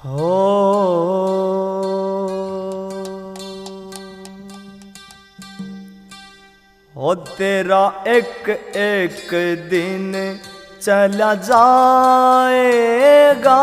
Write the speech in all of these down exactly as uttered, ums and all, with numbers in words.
हो हो तेरा एक एक दिन चला जाएगा,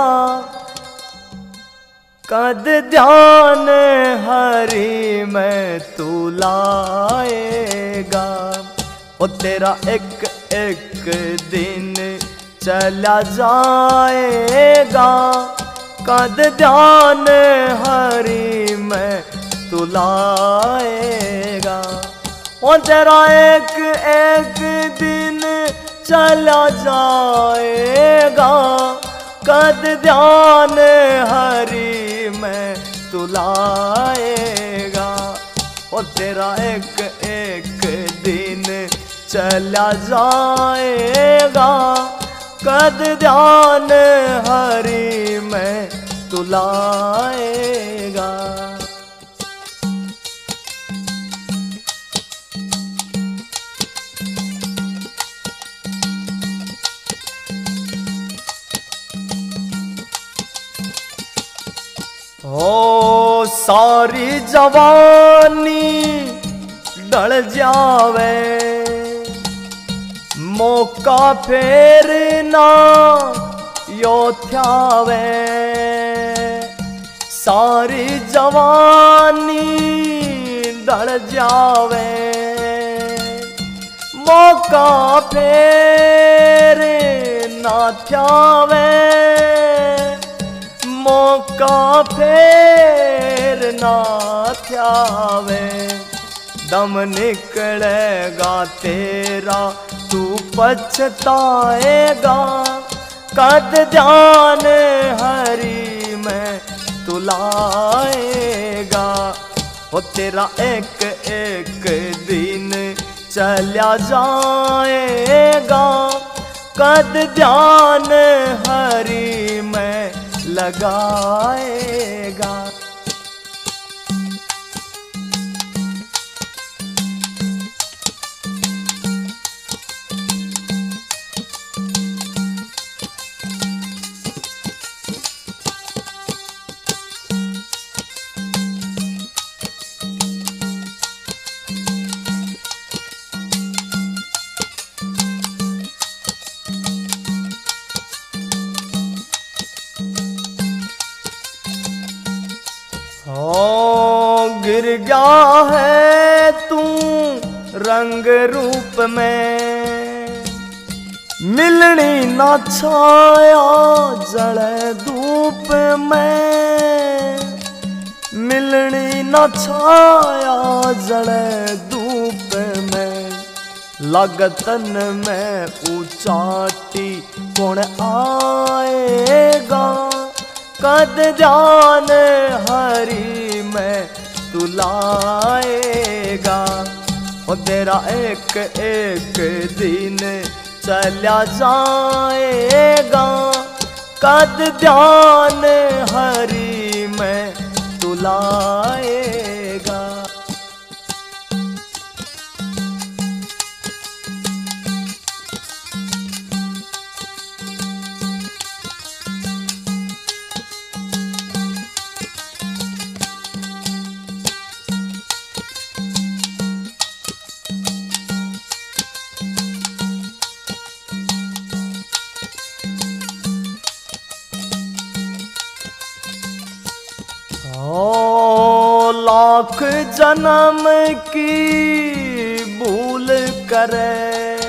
कद ध्यान हरि में तू लाएगा। ओ तेरा एक एक दिन चला जाएगा, कद ध्यान हरि में तू लाएगा। ओ तेरा एक एक दिन चला जाएगा, कद ध्यान हरि में तू लाएगा। ओ तेरा एक एक दिन चला जाएगा, कद ध्यान हरि में तू लाएगा। हो सारी जवानी ढल जावे, मौका फेर ना यो थ्यावे। सारी जवानी ढल जावे, मौका फेर ना थ्यावे। मौका फेर ना थ्यावे, दम निकलेगा तेरा तू पछताएगा। कद ध्यान हरि में तू लाएगा। हो तेरा एक एक दिन चला जाएगा, कद ध्यान हरि में लगाएगा। हो गिर गया है तू रंग रूप में, मिलनी ना छाया जले धूप में। मिलनी ना छाया जले धूप में, लगतन में ऊंचाटी कौन आएगा। कद ध्यान हरि में तू लाएगा। ओ तेरा एक एक दिन चला जाएगा, कद ध्यान हरि में तू लाएगा। ओ लाख जन्म की भूल करे,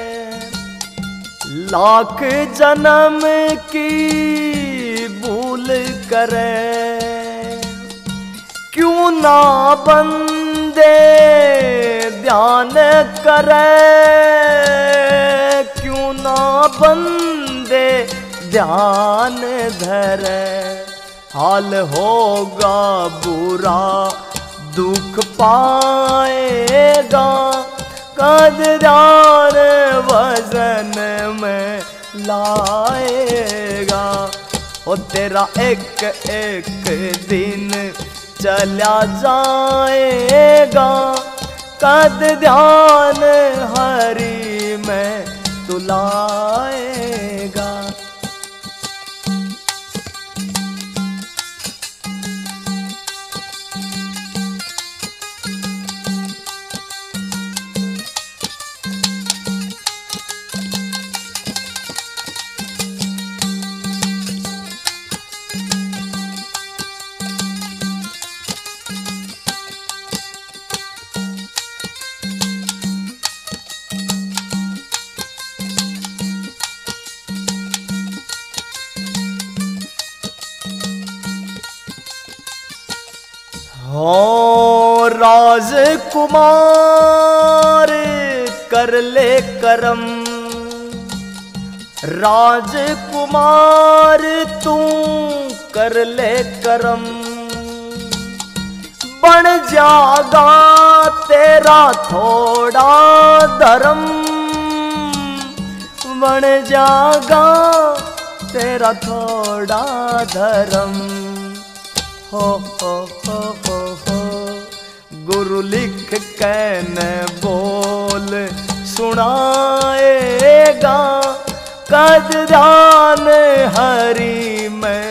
लाख जन्म की भूल करे। क्यों ना बंदे ध्यान करे, क्यों ना बंदे ध्यान धरे। हाल होगा बुरा दुख पाएगा, कद ध्यान वजन में लाएगा। ओ तेरा एक एक दिन चला जाएगा, कद ध्यान हरि में तू लाएगा। हो राजकुमार कर ले करम, राजकुमार तू कर ले करम, बन जागा तेरा थोड़ा धर्म, बन जागा तेरा थोड़ा धर्म। हो हो हो हो हो गुरु लिख कहने बोल सुनाएगा, कद ध्यान हरि में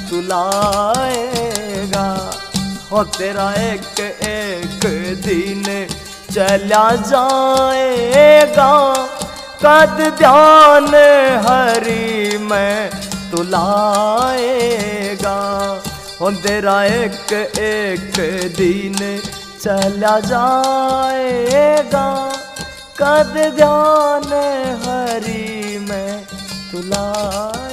तुलाएगा। हो तेरा एक एक दिन चला जाएगा, कद ध्यान हरि में तुलाएगा। हो तेरा एक एक दिन चला जाएगा, कद ध्यान हरि में तुलाएगा।